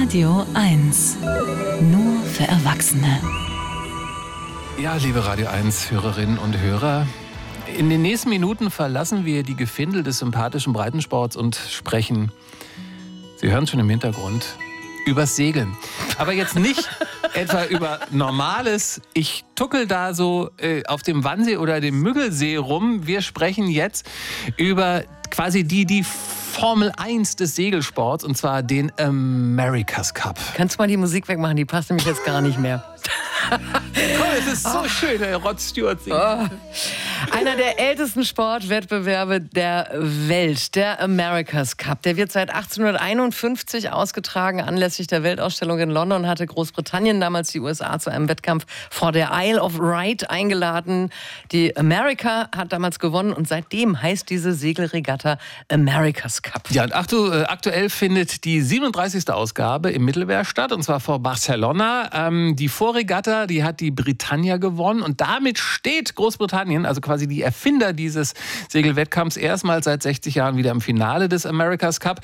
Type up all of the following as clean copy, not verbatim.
Radio 1. Nur für Erwachsene. Ja, liebe Radio 1 Hörerinnen und Hörer, in den nächsten Minuten verlassen wir die Gefindel des sympathischen Breitensports und sprechen, Sie hören schon im Hintergrund, übers Segeln. Aber jetzt nicht etwa über normales, ich tuckel da so auf dem Wannsee oder dem Müggelsee rum. Wir sprechen jetzt über quasi die Formel 1 des Segelsports, und zwar den America's Cup. Kannst du mal die Musik wegmachen? Die passt nämlich jetzt gar nicht mehr. Cool, es ist so schön, der Rod Stewart singt. Einer der ältesten Sportwettbewerbe der Welt, der America's Cup. Der wird seit 1851 ausgetragen. Anlässlich der Weltausstellung in London hatte Großbritannien damals die USA zu einem Wettkampf vor der Isle of Wight eingeladen. Die America hat damals gewonnen und seitdem heißt diese Segelregatta America's Cup. Ja, und aktuell findet die 37. Ausgabe im Mittelmeer statt, und zwar vor Barcelona. Die Vorregatta, die hat die Britannia gewonnen, und damit steht Großbritannien, also quasi die Erfinder dieses Segelwettkampfs, erstmals seit 60 Jahren wieder im Finale des America's Cup.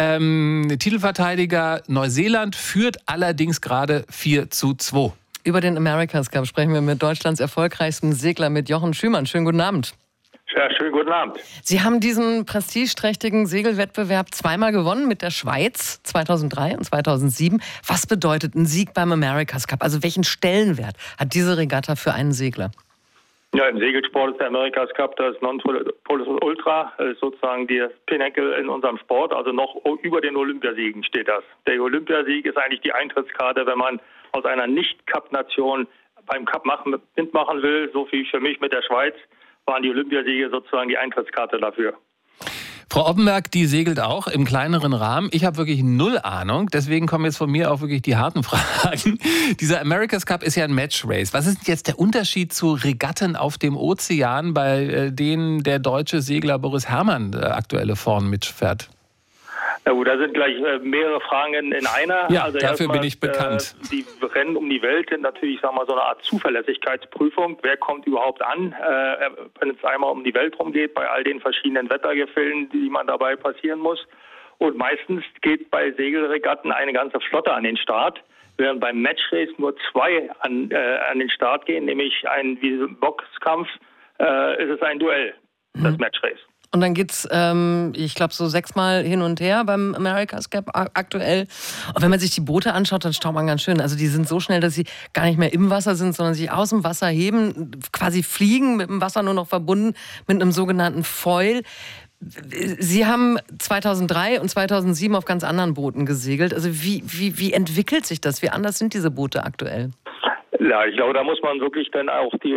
Titelverteidiger Neuseeland führt allerdings gerade 4:2. Über den America's Cup sprechen wir mit Deutschlands erfolgreichstem Segler, mit Jochen Schümann. Schönen guten Abend. Ja, schönen guten Abend. Sie haben diesen prestigeträchtigen Segelwettbewerb zweimal gewonnen, mit der Schweiz 2003 und 2007. Was bedeutet ein Sieg beim America's Cup? Also welchen Stellenwert hat diese Regatta für einen Segler? Ja, im Segelsport ist der America's Cup das Nonplusultra, sozusagen der Pinnacle in unserem Sport. Also noch über den Olympiasiegen steht das. Der Olympiasieg ist eigentlich die Eintrittskarte, wenn man aus einer Nicht-Cup-Nation beim Cup mitmachen will. So viel für mich mit der Schweiz waren die Olympiasiege sozusagen die Eintrittskarte dafür. Frau Oppenberg, die segelt auch im kleineren Rahmen. Ich habe wirklich null Ahnung, deswegen kommen jetzt von mir auch wirklich die harten Fragen. Dieser America's Cup ist ja ein Matchrace. Was ist jetzt der Unterschied zu Regatten auf dem Ozean, bei denen der deutsche Segler Boris Herrmann aktuelle vorn mitfährt? Na gut, da sind gleich mehrere Fragen in einer. Ja, also dafür bin ich bekannt. Die Rennen um die Welt sind natürlich, sagen wir mal, so eine Art Zuverlässigkeitsprüfung. Wer kommt überhaupt an, wenn es einmal um die Welt rumgeht, bei all den verschiedenen Wettergefällen, die man dabei passieren muss. Und meistens geht bei Segelregatten eine ganze Flotte an den Start, während beim Matchrace nur zwei an den Start gehen, nämlich wie im Boxkampf ist es ein Duell, das Matchrace. Und dann geht's, ich glaube, so 6-mal hin und her beim America's Cup aktuell. Und wenn man sich die Boote anschaut, dann staunt man ganz schön. Also die sind so schnell, dass sie gar nicht mehr im Wasser sind, sondern sich aus dem Wasser heben, quasi fliegen, mit dem Wasser nur noch verbunden mit einem sogenannten Foil. Sie haben 2003 und 2007 auf ganz anderen Booten gesegelt. Also wie entwickelt sich das? Wie anders sind diese Boote aktuell? Ja, ich glaube, da muss man wirklich dann auch die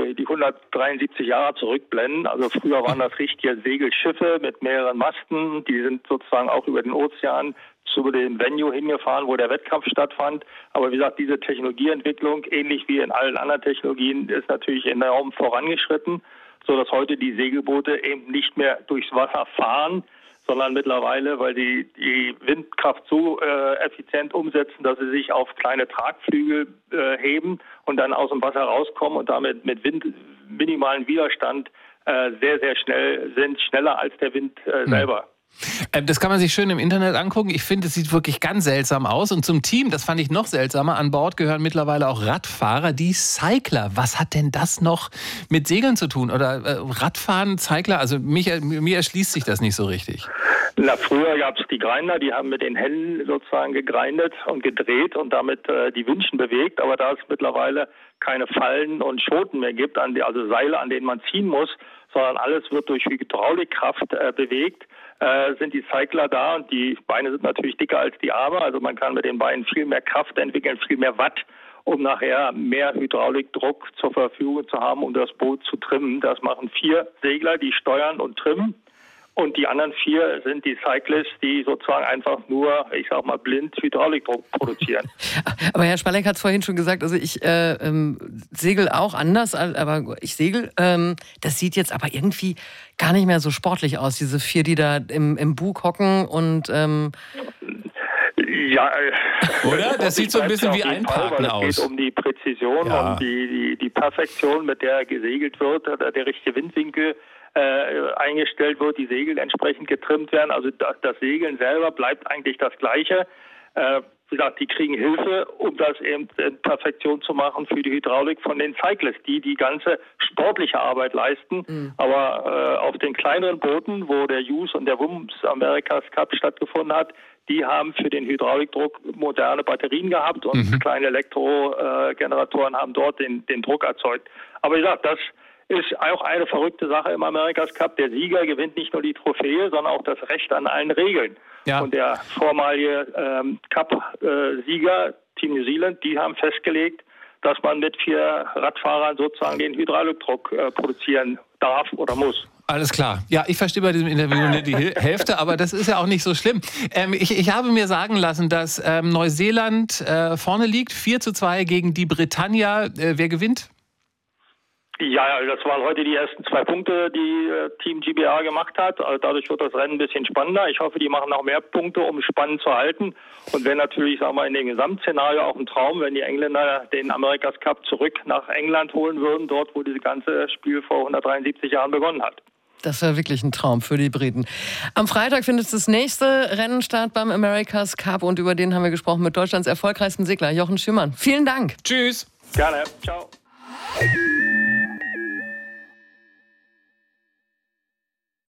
173 Jahre zurückblenden. Also früher waren das richtige Segelschiffe mit mehreren Masten. Die sind sozusagen auch über den Ozean zu dem Venue hingefahren, wo der Wettkampf stattfand. Aber wie gesagt, diese Technologieentwicklung, ähnlich wie in allen anderen Technologien, ist natürlich enorm vorangeschritten, sodass heute die Segelboote eben nicht mehr durchs Wasser fahren, sondern mittlerweile, weil die Windkraft so effizient umsetzen, dass sie sich auf kleine Tragflügel heben und dann aus dem Wasser rauskommen und damit mit minimalen Widerstand sehr, sehr schnell sind, schneller als der Wind selber. Das kann man sich schön im Internet angucken. Ich finde, es sieht wirklich ganz seltsam aus. Und zum Team, das fand ich noch seltsamer, an Bord gehören mittlerweile auch Radfahrer, die Cycler. Was hat denn das noch mit Segeln zu tun? Oder Radfahren, Cycler? Also mir erschließt sich das nicht so richtig. Na, früher gab es die Grinder, die haben mit den Händen sozusagen gegrindet und gedreht und damit die Winschen bewegt. Aber da es mittlerweile keine Fallen und Schoten mehr gibt, also Seile, an denen man ziehen muss, sondern alles wird durch Hydraulikkraft bewegt, sind die Cycler da, und die Beine sind natürlich dicker als die Arme. Also man kann mit den Beinen viel mehr Kraft entwickeln, viel mehr Watt, um nachher mehr Hydraulikdruck zur Verfügung zu haben, um das Boot zu trimmen. Das machen 4 Segler, die steuern und trimmen. Und die anderen 4 sind die Cyclists, die sozusagen einfach nur, ich sag mal, blind Hydraulikdruck produzieren. Aber Herr Spalleck hat es vorhin schon gesagt, also ich segel auch anders, aber ich segel. Das sieht jetzt aber irgendwie gar nicht mehr so sportlich aus, diese 4, die da im Bug hocken und... Ja, oder? Das sieht so ein bisschen wie Einparken aus. Es geht um die Präzision, um die Perfektion, mit der gesegelt wird, der richtige Windwinkel eingestellt wird, die Segel entsprechend getrimmt werden. Also das Segeln selber bleibt eigentlich das Gleiche. Wie gesagt, die kriegen Hilfe, um das eben in Perfektion zu machen für die Hydraulik von den Cyclists, die ganze sportliche Arbeit leisten. Aber auf den kleineren Booten, wo der Hughes und der Wums America's Cup stattgefunden hat, die haben für den Hydraulikdruck moderne Batterien gehabt und kleine Elektrogeneratoren haben dort den Druck erzeugt. Aber wie gesagt, das ist auch eine verrückte Sache im America's Cup. Der Sieger gewinnt nicht nur die Trophäe, sondern auch das Recht an allen Regeln. Ja. Und der vormalige Cup-Sieger, Team New Zealand, die haben festgelegt, dass man mit 4 Radfahrern sozusagen den Hydraulikdruck produzieren darf oder muss. Alles klar. Ja, ich verstehe bei diesem Interview nur die Hälfte, aber das ist ja auch nicht so schlimm. Ich habe mir sagen lassen, dass Neuseeland vorne liegt, 4:2 gegen die Britannia. Wer gewinnt? Ja, das waren heute die ersten 2 Punkte, die Team GBR gemacht hat. Also dadurch wird das Rennen ein bisschen spannender. Ich hoffe, die machen noch mehr Punkte, um es spannend zu halten. Und wenn natürlich, sagen wir, in dem Gesamtszenario auch ein Traum, wenn die Engländer den America's Cup zurück nach England holen würden, dort, wo dieses ganze Spiel vor 173 Jahren begonnen hat. Das wäre wirklich ein Traum für die Briten. Am Freitag findet das nächste Rennen statt beim America's Cup und über den haben wir gesprochen mit Deutschlands erfolgreichsten Segler, Jochen Schümann. Vielen Dank. Tschüss. Gerne. Ciao.